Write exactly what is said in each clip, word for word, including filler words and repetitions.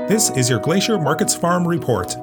This is your Glacier Markets Farm Report.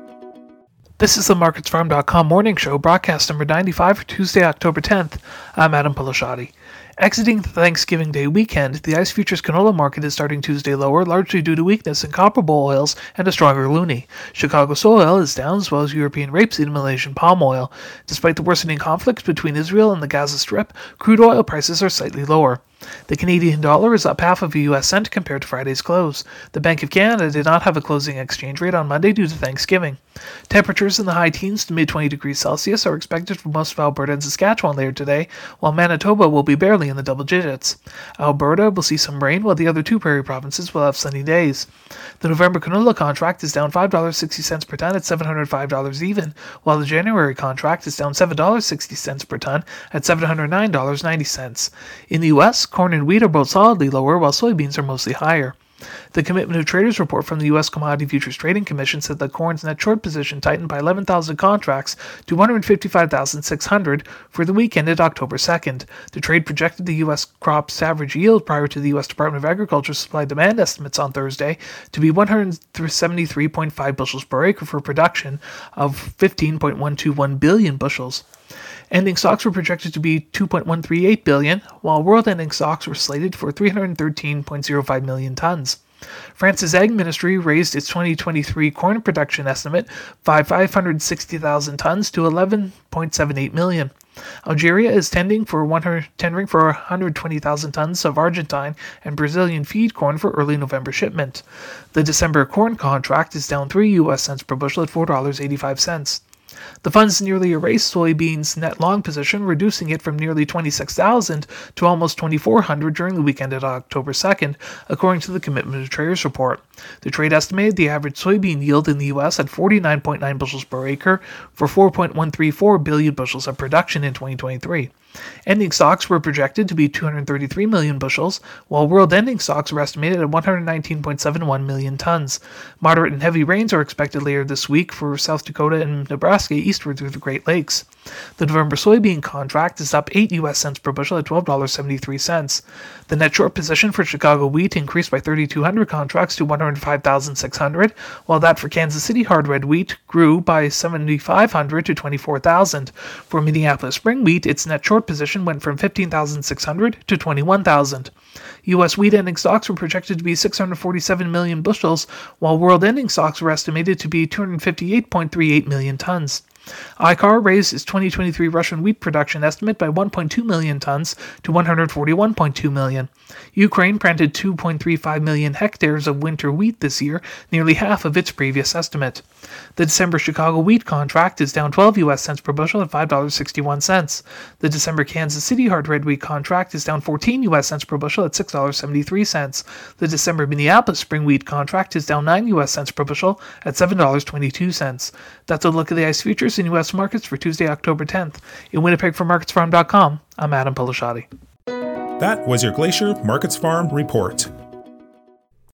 This is the Markets Farm dot com morning show, broadcast number ninety-five for Tuesday, October tenth. I'm Adam Pilasciatti. Exiting the Thanksgiving Day weekend, the ICE Futures canola market is starting Tuesday lower, largely due to weakness in comparable oils and a stronger loonie. Chicago soy oil is down, as well as European rapeseed and Malaysian palm oil. Despite the worsening conflicts between Israel and the Gaza Strip, crude oil prices are slightly lower. The Canadian dollar is up half of a U S cent compared to Friday's close. The Bank of Canada did not have a closing exchange rate on Monday due to Thanksgiving. Temperatures in the high teens to mid twenty degrees Celsius are expected for most of Alberta and Saskatchewan later today, while Manitoba will be barely in the double digits. Alberta will see some rain, while the other two prairie provinces will have sunny days. The November canola contract is down five dollars and sixty cents per ton at seven hundred five dollars even, while the January contract is down seven dollars and sixty cents per ton at seven hundred nine dollars and ninety cents. In the U S, corn and wheat are both solidly lower, while soybeans are mostly higher. The Commitment of Traders report from the U S Commodity Futures Trading Commission said that corn's net short position tightened by eleven thousand contracts to one hundred fifty-five thousand six hundred for the week ended October second. The trade projected the U S crop's average yield prior to the U S Department of Agriculture supply-demand estimates on Thursday to be one hundred seventy-three point five bushels per acre for production of fifteen point one two one billion bushels. Ending stocks were projected to be two point one three eight billion, while world ending stocks were slated for three hundred thirteen point zero five million tons. France's Ag Ministry raised its twenty twenty-three corn production estimate by five hundred sixty thousand tons to eleven point seven eight million. Algeria is tendering for one hundred, tendering for one hundred twenty thousand tons of Argentine and Brazilian feed corn for early November shipment. The December corn contract is down three U S cents per bushel at four dollars and eighty-five cents. The funds nearly erased soybeans' net long position, reducing it from nearly twenty-six thousand to almost twenty-four hundred during the weekend of October second, according to the Commitment of Traders report. The trade estimated the average soybean yield in the U S at forty-nine point nine bushels per acre for four point one three four billion bushels of production in twenty twenty-three. Ending stocks were projected to be two hundred thirty-three million bushels, while world ending stocks were estimated at one hundred nineteen point seven one million tons. Moderate and heavy rains are expected later this week for South Dakota and Nebraska eastward through the Great Lakes. The November soybean contract is up eight U S cents per bushel at twelve dollars and seventy-three cents. The net short position for Chicago wheat increased by thirty-two hundred contracts to one hundred five thousand six hundred, while that for Kansas City hard red wheat grew by seventy-five hundred to twenty-four thousand. For Minneapolis spring wheat, its net short position went from fifteen thousand six hundred to twenty-one thousand. U S wheat ending stocks were projected to be six hundred forty-seven million bushels, while world ending stocks were estimated to be two hundred fifty-eight point three eight million tons. I C A R raised its twenty twenty-three Russian wheat production estimate by one point two million tons to one hundred forty-one point two million. Ukraine planted two point three five million hectares of winter wheat this year, nearly half of its previous estimate. The December Chicago wheat contract is down twelve U S cents per bushel at five dollars and sixty-one cents. The December Kansas City hard red wheat contract is down fourteen U S cents per bushel at six dollars and seventy-three cents. The December Minneapolis spring wheat contract is down nine U S cents per bushel at seven dollars and twenty-two cents. That's a look at the ICE futures in U S markets for Tuesday, October tenth. In Winnipeg for Markets Farm dot com, I'm Adam Pilasciatti. That was your Glacier Markets Farm Report.